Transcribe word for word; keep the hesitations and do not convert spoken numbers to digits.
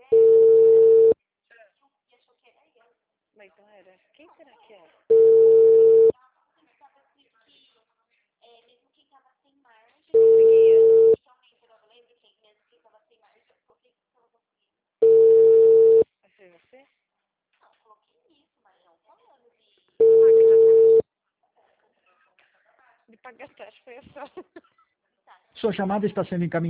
Mas então era. Quem será que é? Conseguia. Foi você? De pagar taxa foi a só. Sua chamada está sendo encaminhada.